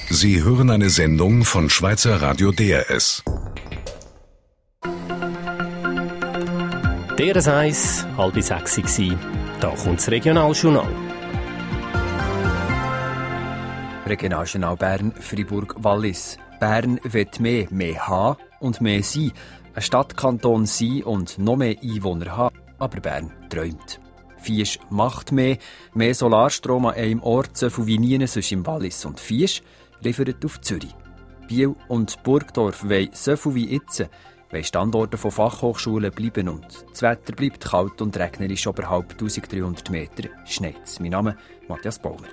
Sie hören eine Sendung von Schweizer Radio DRS. DRS 1, 5:30 Uhr. Da kommt das Regionaljournal. Regionaljournal Bern, Fribourg, Wallis. Bern wird mehr haben und mehr sein. Ein Stadtkanton sein und noch mehr Einwohner haben. Aber Bern träumt. Fiesch macht mehr Solarstrom an einem Ort, so viel wie nie sonst im Wallis. Und Fiesch liefert auf Zürich. Biel und Burgdorf wollen so viel wie jetzt, wollen Standorte von Fachhochschulen bleiben und das Wetter bleibt kalt und regnerisch oberhalb 1300 Meter schneit's. Mein Name ist Matthias Baumer.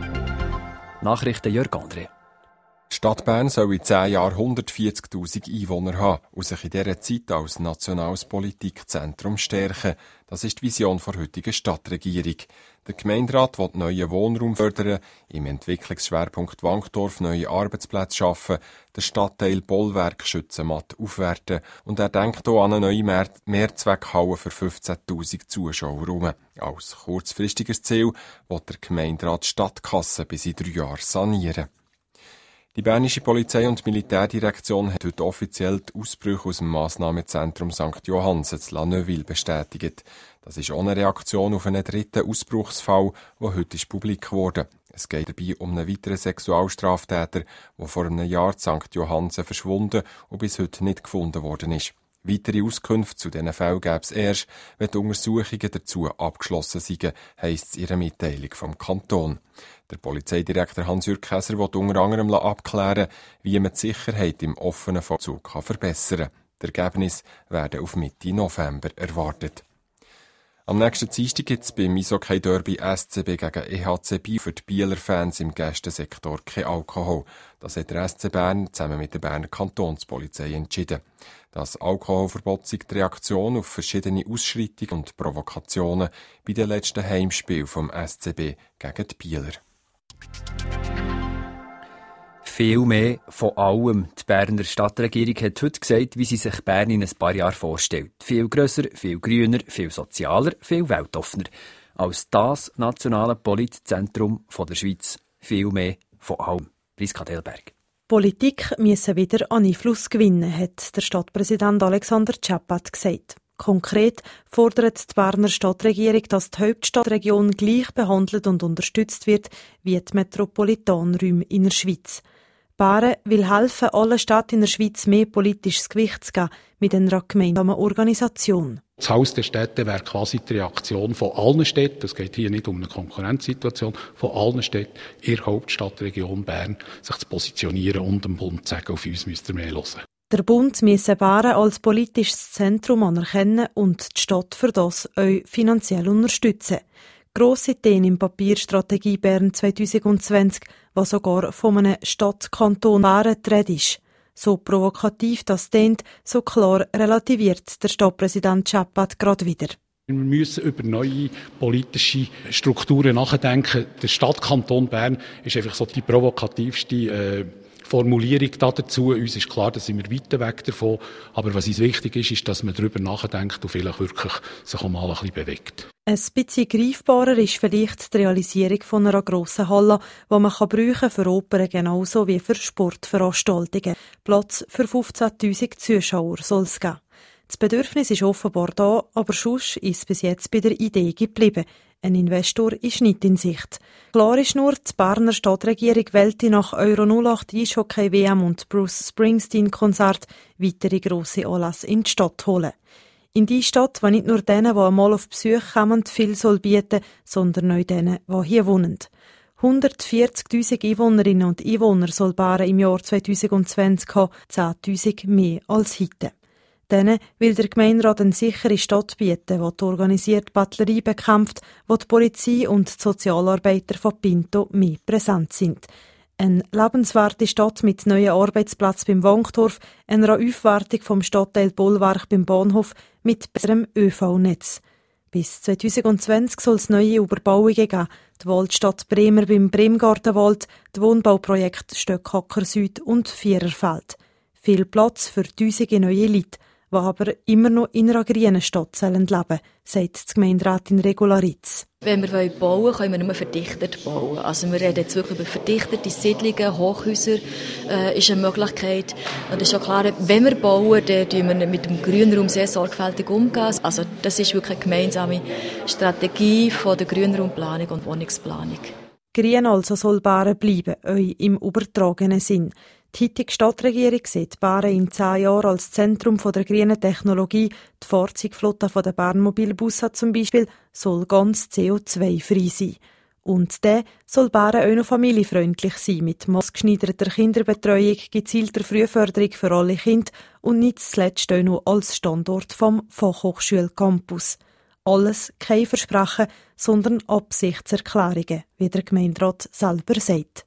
Nachrichten Jörg André. Die Stadt Bern soll in 10 Jahren 140'000 Einwohner haben und sich in dieser Zeit als nationales Politikzentrum stärken. Das ist die Vision der heutigen Stadtregierung. Der Gemeinderat will neuen Wohnraum fördern, im Entwicklungsschwerpunkt Wankdorf neue Arbeitsplätze schaffen, den Stadtteil Bollwerk Schützenmatt aufwerten und er denkt auch an eine neue Mehrzweckhalle für 15'000 Zuschauer. Als kurzfristiges Ziel will der Gemeinderat die Stadtkasse bis in 3 Jahren sanieren. Die Bernische Polizei- und Militärdirektion hat heute offiziell die Ausbrüche aus dem Massnahmenzentrum St. Johannsen zu La Neuville bestätigt. Das ist auch eine Reaktion auf einen dritten Ausbruchsfall, der heute publik wurde. Es geht dabei um einen weiteren Sexualstraftäter, der vor einem Jahr in St. Johannsen verschwunden und bis heute nicht gefunden worden ist. Weitere Auskünfte zu diesen Fällen gäbe es erst, wenn die Untersuchungen dazu abgeschlossen sind, heisst es in einer Mitteilung vom Kanton. Der Polizeidirektor Hans-Jürg Käser will unter anderem abklären, wie man die Sicherheit im offenen Vollzug verbessern kann. Die Ergebnisse werden auf Mitte November erwartet. Am nächsten Dienstag gibt es beim Eishockey-Derby SCB gegen EHC Biel für die Bieler Fans im Gästensektor kein Alkohol. Das hat der SC Bern zusammen mit der Berner Kantonspolizei entschieden. Das Alkoholverbot sei die Reaktion auf verschiedene Ausschreitungen und Provokationen bei den letzten Heimspielen vom SCB gegen die Bieler. Viel mehr von allem. Die Berner Stadtregierung hat heute gesagt, wie sie sich Bern in ein paar Jahren vorstellt. Viel grösser, viel grüner, viel sozialer, viel weltoffener. Als das nationale Politzentrum der Schweiz. Viel mehr von allem. Priska Delberg. Politik müsse wieder an Einfluss gewinnen, hat der Stadtpräsident Alexander Csapat gesagt. Konkret fordert die Berner Stadtregierung, dass die Hauptstadtregion gleich behandelt und unterstützt wird wie die Metropolitanräume in der Schweiz. Bern will helfen, allen Städten in der Schweiz mehr politisches Gewicht zu geben mit einer gemeinsamen Organisation. Das Haus der Städte wäre quasi die Reaktion von allen Städten, es geht hier nicht um eine Konkurrenzsituation, von allen Städten in der Hauptstadtregion Bern sich zu positionieren und dem Bund zu sagen, auf uns müsst ihr mehr hören. Der Bund müsse Bern als politisches Zentrum anerkennen und die Stadt für das auch finanziell unterstützen. Grosse Ideen im Papier Strategie Bern 2020, was sogar von einem Stadtkanton Bern die Rede ist. So provokativ das klingt, so klar relativiert der Stadtpräsident Csapat gerade wieder. Wir müssen über neue politische Strukturen nachdenken. Der Stadtkanton Bern ist einfach so die provokativste Formulierung dazu. Uns ist klar, da sind wir weit weg davon. Aber was uns wichtig ist, ist, dass man darüber nachdenkt und vielleicht wirklich sich auch mal ein bisschen bewegt. Ein bisschen greifbarer ist vielleicht die Realisierung von einer grossen Halle, die man brauchen für Opern genauso wie für Sportveranstaltungen. Platz für 15'000 Zuschauer soll es geben. Das Bedürfnis ist offenbar da, aber sonst ist es bis jetzt bei der Idee geblieben. Ein Investor ist nicht in Sicht. Klar ist nur, die Berner Stadtregierung wollte nach Euro 08 Eishockey-WM und Bruce Springsteen-Konzert weitere grosse Anlässe in die Stadt holen. In die Stadt, die nicht nur denen, die einmal auf Besuch kommen, viel soll bieten, sondern auch denen, die hier wohnen. 140'000 Einwohnerinnen und Einwohner soll Bern im Jahr 2020 haben, 10'000 mehr als heute. Denen will der Gemeinderat eine sichere Stadt bieten, die die organisierte Bettlerei bekämpft, wo die Polizei und die Sozialarbeiter von Pinto mehr präsent sind. Eine lebenswerte Stadt mit neuen Arbeitsplätzen beim Wankdorf, einer Aufwertung vom Stadtteil Bollwerk beim Bahnhof mit besserem ÖV-Netz. Bis 2020 soll es neue Überbauungen geben, die Waldstadt Bremer beim Bremgartenwald, die Wohnbauprojekte Stöckhacker Süd und Viererfeld. Viel Platz für tausende neue Leute, die aber immer noch in einer grünen Stadt leben sollen, sagt die Gemeinderatin Regularitz. Wenn wir bauen wollen, können wir nur verdichtet bauen. Also wir reden jetzt wirklich über verdichtete Siedlungen, Hochhäuser ist eine Möglichkeit. Und es ist auch klar, wenn wir bauen, dann tun wir mit dem Grünraum sehr sorgfältig umgehen. Also das ist wirklich eine gemeinsame Strategie von der Grünraumplanung und Wohnungsplanung. Grün also soll Bären bleiben, auch im übertragenen Sinn. Die heutige Stadtregierung sieht Bären in 10 Jahren als Zentrum der grünen Technologie. Die Fahrzeugflotte der Bernmobilbusse zum Beispiel soll ganz CO2-frei sein. Und der soll Bären auch noch familienfreundlich sein, mit maßgeschneiderter Kinderbetreuung, gezielter Frühförderung für alle Kinder und nicht zuletzt auch noch als Standort vom Fachhochschulcampus. Alles kein Versprechen, sondern Absichtserklärungen, wie der Gemeinderat selber sagt.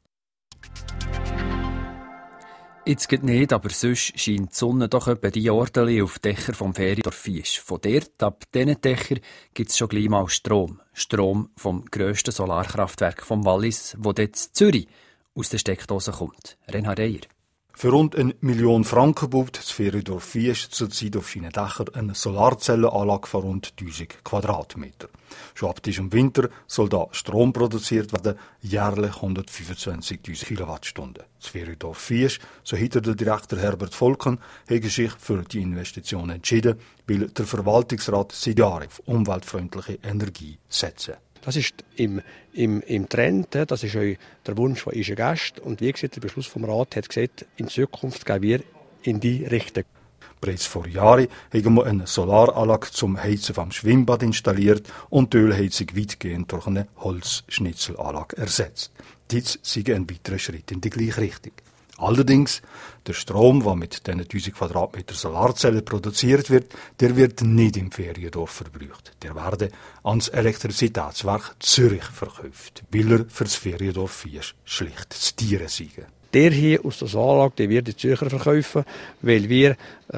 Jetzt geht nicht, aber sonst scheint die Sonne doch etwa die Orte auf Dächer vom Feriendorf Fiesch. Von dort, ab diesen Dächern, gibt es schon gleich mal Strom. Strom vom grössten Solarkraftwerk vom Wallis, wo dort in Zürich aus der Steckdose kommt. Reinhard Eyer. Für rund 1 Million Franken baut das Feriendorf Fiesch zurzeit auf seinen Dächern eine Solarzellenanlage von rund 1000 Quadratmeter. Schon ab diesem Winter soll da Strom produziert werden, jährlich 125.000 Kilowattstunden. Das Feriendorf Fiesch, so hinter der Direktor Herbert Volken, hat sich für die Investition entschieden, weil der Verwaltungsrat seit Jahren auf umweltfreundliche Energie setzt. Das ist im Trend, das ist auch der Wunsch von unseren Gästen. Und wie gesagt, der Beschluss vom Rat hat gesagt, in Zukunft gehen wir in die Richtung. Bereits vor Jahren haben wir eine Solaranlage zum Heizen vom Schwimmbad installiert und die Ölheizung weitgehend durch eine Holzschnitzelanlage ersetzt. Dies sei ein weiterer Schritt in die gleiche Richtung. Allerdings, der Strom, der mit diesen 1000 Quadratmeter Solarzellen produziert wird, der wird nicht im Feriendorf verbraucht. Der werde ans Elektrizitätswerk Zürich verkauft, weil er für das Feriendorf Fiesch schlicht zu Tieren sei. Der hier aus der Solaranlage, den wir die Zürcher verkaufen, weil wir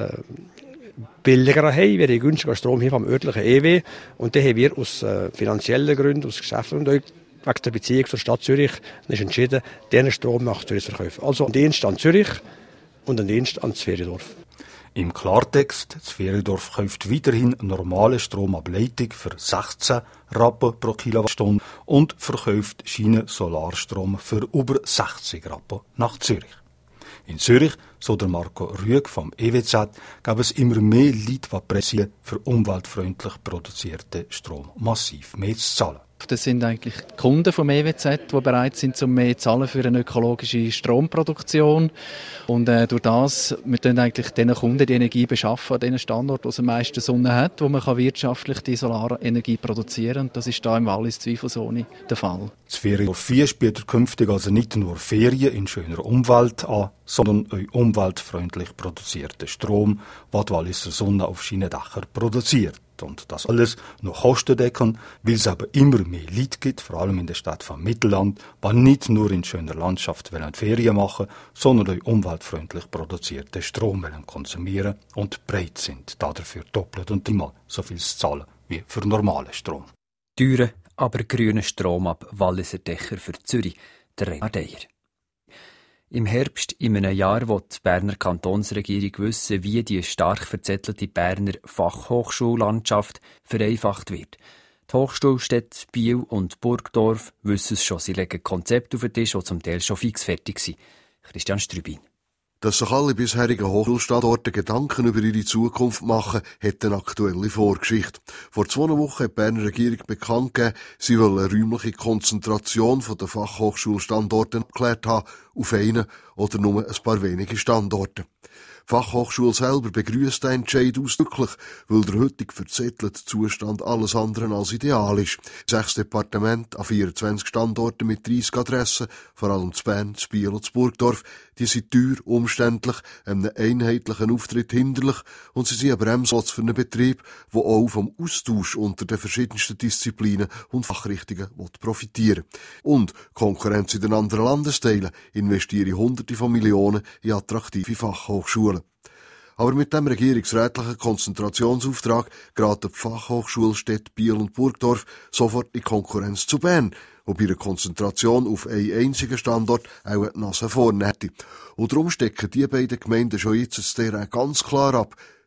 billiger haben. Wir haben günstiger Strom hier vom örtlichen EW und den haben wir aus finanziellen Gründen, aus geschäftlichen Gründen, wegen der Beziehung zur Stadt Zürich ist entschieden, diesen Strom nach Zürich zu verkaufen. Also ein Dienst an Zürich und ein Dienst ans Feriendorf. Im Klartext, das Feriendorf kauft weiterhin normale Stromableitung für 16 Rappen pro Kilowattstunde und verkauft Schienen-Solarstrom für über 60 Rappen nach Zürich. In Zürich, so der Marco Rüegg vom EWZ, gab es immer mehr Leute, die pressieren, für umweltfreundlich produzierten Strom massiv mehr zu zahlen. Das sind eigentlich die Kunden vom EWZ, die bereit sind, mehr zu zahlen für eine ökologische Stromproduktion. Und durch das, wir tun eigentlich den Kunden die Energie beschaffen an den Standort, wo es am meisten Sonne hat, wo man wirtschaftlich die Solarenergie produzieren kann. Und das ist da im Wallis zweifelsohne der Fall. Das Feriendorf Fiesch bietet künftig also nicht nur Ferien in schöner Umwelt an, sondern auch umweltfreundlich produzierten Strom, den die Walliser Sonne auf seinen Dächern produziert. Und das alles noch kostendeckend, weil es aber immer mehr Leute gibt, vor allem in der Stadt vom Mittelland, die nicht nur in schöner Landschaft Ferien machen, sondern auch umweltfreundlich produzierten Strom konsumieren und bereit sind, dafür doppelt und dreimal so viel zu zahlen wie für normalen Strom. Teuren, aber grünen Strom ab Walliser Dächer für Zürich, der Reinhard Eyer. Im Herbst, in einem Jahr, wo die Berner Kantonsregierung wissen, wie die stark verzettelte Berner Fachhochschullandschaft vereinfacht wird. Die Hochschulstädte Biel und Burgdorf wissen es schon, sie legen Konzepte auf den Tisch, die zum Teil schon fix fertig sind. Christian Strübin. Dass sich alle bisherigen Hochschulstandorte Gedanken über ihre Zukunft machen, hat eine aktuelle Vorgeschichte. Vor 2 Wochen hat die Berner Regierung bekannt gegeben, sie will eine räumliche Konzentration der Fachhochschulstandorte geklärt haben auf einen oder nur ein paar wenige Standorte. Die Fachhochschule selber begrüsst den Entscheid ausdrücklich, weil der heutige verzettelte Zustand alles andere als ideal ist. 6 Departemente an 24 Standorten mit 30 Adressen, vor allem zu Bern, zu Biel und zu Burgdorf, die sind teuer, umständlich, einem einheitlichen Auftritt hinderlich und sie sind ein Bremsklotz für einen Betrieb, der auch vom Austausch unter den verschiedensten Disziplinen und Fachrichtungen profitieren will. Und Konkurrenz in den anderen Landesteilen investieren Hunderte von Millionen in attraktive Fachhochschulen. Aber mit dem regierungsrätlichen Konzentrationsauftrag geraten die Fachhochschulstädte Biel und Burgdorf sofort in Konkurrenz zu Bern, wo bei einer Konzentration auf einen einzigen Standort auch die Nase vorne hätte. Und darum stecken die beiden Gemeinden schon jetzt das Terrain ganz klar ab.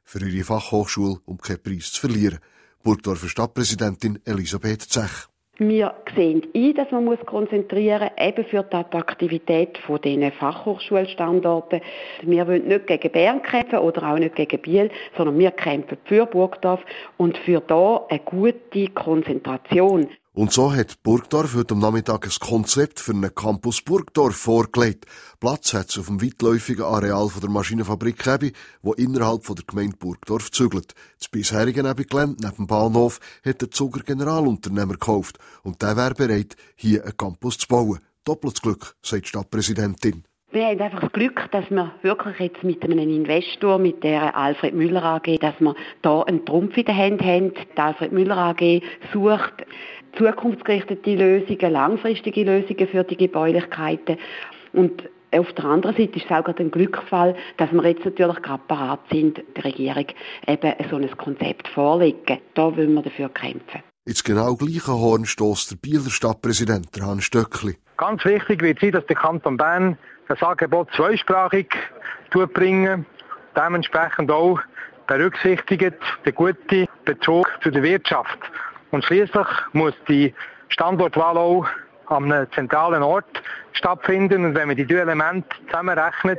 für ihre Fachhochschule, um keinen Preis zu verlieren. Burgdorfer Stadtpräsidentin Elisabeth Zech. Wir sehen ein, dass man konzentrieren muss, eben für die Attraktivität von diesen Fachhochschulstandorten. Wir wollen nicht gegen Bern kämpfen oder auch nicht gegen Biel, sondern wir kämpfen für Burgdorf und für da eine gute Konzentration. Und so hat Burgdorf heute am Nachmittag ein Konzept für einen Campus Burgdorf vorgelegt. Platz hat es auf dem weitläufigen Areal der Maschinenfabrik Ebi, wo innerhalb der Gemeinde Burgdorf zügelt. Das bisherige Ebi-Gelände neben dem Bahnhof hat der Zuger Generalunternehmer gekauft. Und der wäre bereit, hier einen Campus zu bauen. Doppeltes Glück, sagt die Stadtpräsidentin. Wir haben einfach das Glück, dass wir wirklich jetzt mit einem Investor, mit der Alfred Müller AG, dass wir da einen Trumpf in der Hand haben. Die Alfred Müller AG sucht zukunftsgerichtete Lösungen, langfristige Lösungen für die Gebäulichkeiten. Und auf der anderen Seite ist es auch gerade ein Glücksfall, dass wir jetzt natürlich gerade bereit sind, der Regierung eben so ein Konzept vorlegen. Da wollen wir dafür kämpfen. Ins genau gleiche Horn stösst der Bieler Stadtpräsident Hans Stöckli. Ganz wichtig wird sein, dass der Kanton Bern das Angebot zweisprachig bringen, dementsprechend auch berücksichtigt den guten Bezug zu der Wirtschaft. Und schliesslich muss die Standortwahl auch an einem zentralen Ort stattfinden. Und wenn man die drei Elemente zusammenrechnet,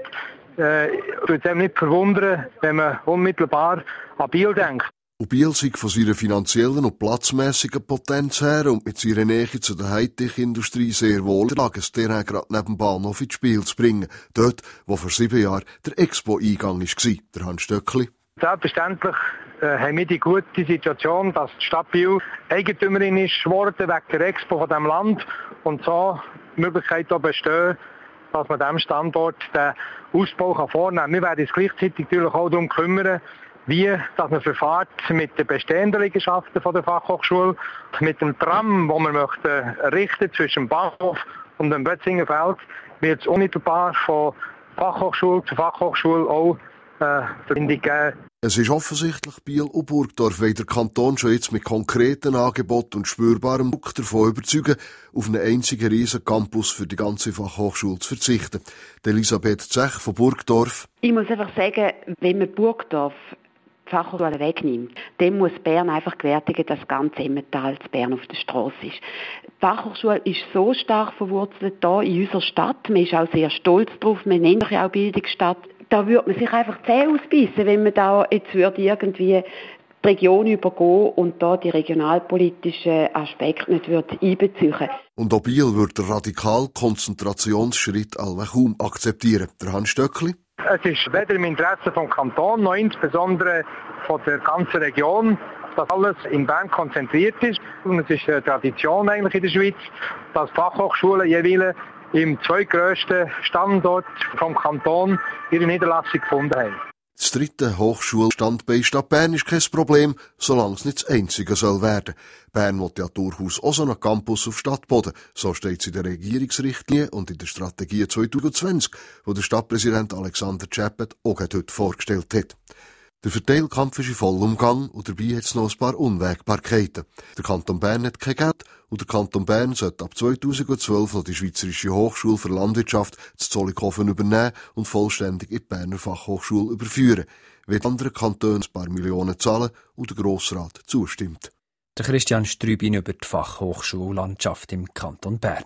würde es einem nicht verwundern, wenn man unmittelbar an Biel denkt. Und Biel sei von seiner finanziellen und platzmässigen Potenz her und mit seiner Nähe zu der Hightech-Industrie sehr wohl in der Lage, es direkt gerade neben dem Bahnhof ins Spiel zu bringen. Dort, wo vor 7 Jahren der Expo-Eingang war, der Hans Stöckli. Selbstverständlich haben wir die gute Situation, dass die Stadt Biel Eigentümerin ist geworden wegen der Expo von diesem Land und so die Möglichkeit auch besteht, dass man diesem Standort den Ausbau vornehmen kann. Wir werden uns gleichzeitig natürlich auch darum kümmern, wie dass man verfahrt mit den bestehenden Liegenschaften von der Fachhochschule, mit dem Tram, das wir möchten errichten zwischen dem Bahnhof und dem Bötzingenfeld, wird es unmittelbar von Fachhochschule zu Fachhochschule auch Verbindung geben. Es ist offensichtlich, Biel und Burgdorf wollen den Kanton schon jetzt mit konkreten Angeboten und spürbarem Druck davon überzeugen, auf einen einzigen riesen Campus für die ganze Fachhochschule zu verzichten. Elisabeth Zech von Burgdorf. Ich muss einfach sagen, wenn man Burgdorf die Fachhochschule wegnimmt, dann muss Bern einfach gewärtigen, dass das ganze Emmental zu Bern auf der Strasse ist. Die Fachhochschule ist so stark verwurzelt hier in unserer Stadt. Man ist auch sehr stolz drauf. Man nennt sich auch Bildungsstadt. Da würde man sich einfach zäh ausbissen, wenn man da jetzt irgendwie die Region übergehen und da die regionalpolitischen Aspekte nicht einbeziehen. Und auch Biel würde den radikalen Konzentrationsschritt allweil kaum akzeptieren. Der Hans Stöckli. Es ist weder im Interesse vom Kanton, noch insbesondere von der ganzen Region, dass alles in Bern konzentriert ist. Und es ist eine Tradition eigentlich in der Schweiz, dass Fachhochschulen jeweils im zweitgrössten Standort vom Kanton ihre Niederlassung gefunden haben. Das dritte Hochschulstandbein Stadt Bern ist kein Problem, solange es nicht das einzige soll werden. Bern will ja durchaus auch so einen Campus auf Stadtboden. So steht es in der Regierungsrichtlinie und in der Strategie 2020, die der Stadtpräsident Alexander Czeppet auch heute vorgestellt hat. Der Verteilkampf ist in vollem Gang und dabei hat es noch ein paar Unwägbarkeiten. Der Kanton Bern hat kein Geld und der Kanton Bern sollte ab 2012 noch die Schweizerische Hochschule für Landwirtschaft zu Zollikofen übernehmen und vollständig in die Berner Fachhochschule überführen. Wenn andere Kantone ein paar Millionen zahlen und der Grossrat zustimmt. Der Christian Strübin über die Fachhochschullandschaft im Kanton Bern.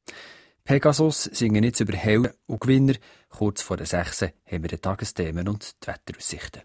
Pegasus singen jetzt über Helden und Gewinner. Kurz vor der 6 haben wir die Tagesthemen und die Wetteraussichten.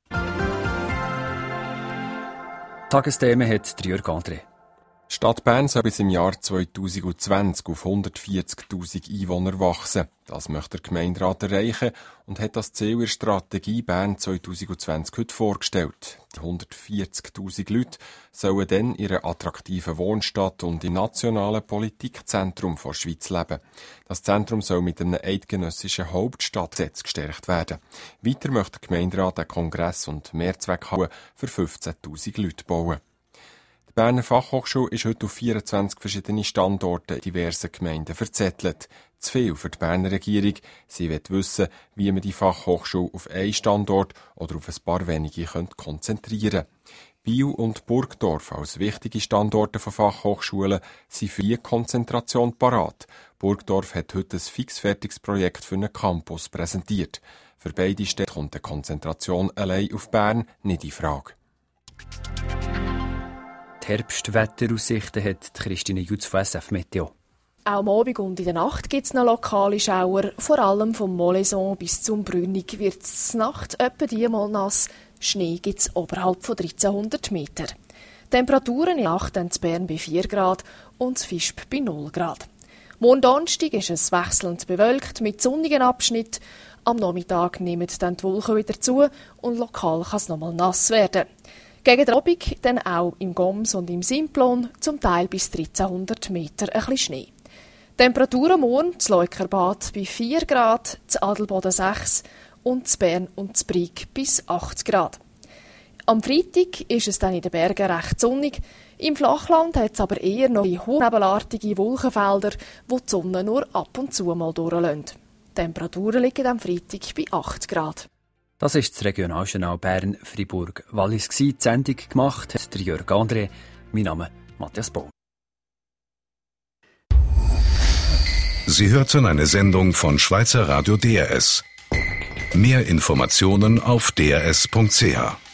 Tagesthemen hat Jörg André. Die Stadt Bern soll bis im Jahr 2020 auf 140'000 Einwohner wachsen. Das möchte der Gemeinderat erreichen und hat das Ziel in der Strategie Bern 2020 heute vorgestellt. Die 140'000 Leute sollen dann in einer attraktiven Wohnstadt und im nationalen Politikzentrum der Schweiz leben. Das Zentrum soll mit einem eidgenössischen Hauptstadtgesetz gestärkt werden. Weiter möchte der Gemeinderat einen Kongress- und Mehrzweckhalle für 15'000 Leute bauen. Die Berner Fachhochschule ist heute auf 24 verschiedene Standorte in diversen Gemeinden verzettelt. Zu viel für die Berner Regierung. Sie will wissen, wie man die Fachhochschule auf einen Standort oder auf ein paar wenige konzentrieren könnte. Biel und Burgdorf als wichtige Standorte von Fachhochschulen sind für die Konzentration parat. Burgdorf hat heute ein fixfertiges Projekt für einen Campus präsentiert. Für beide Städte kommt eine Konzentration allein auf Bern nicht in Frage. Die Herbstwetteraussichten hat Christine Jutz von SF Meteo. Auch am Abend und in der Nacht gibt es noch lokale Schauer. Vor allem vom Molaison bis zum Brünnig wird es Nacht etwa diesmal nass. Schnee gibt es oberhalb von 1300 Meter. Temperaturen in der Nacht in Bern bei 4 Grad und Visp bei 0 Grad. Morgen Donnerstag ist es wechselnd bewölkt mit sonnigen Abschnitten. Am Nachmittag nehmen dann die Wolken wieder zu und lokal kann es nochmal nass werden. Gegen den Abend dann auch im Goms und im Simplon zum Teil bis 1300 Meter ein bisschen Schnee. Temperaturen morgen das Leukerbad bei 4 Grad, das Adelboden 6 und das Bern und das Brig bis 8 Grad. Am Freitag ist es dann in den Bergen recht sonnig. Im Flachland hat es aber eher noch hochnebelartige Wolkenfelder, wo die Sonne nur ab und zu mal durchlassen. Die Temperaturen liegen am Freitag bei 8 Grad. Das ist das Regionaljournal Bern Fribourg Wallis. Die Sendung gemacht hat der Jörg André. Mein Name Matthias Baum. Sie hörten eine Sendung von Schweizer Radio DRS. Mehr Informationen auf drs.ch.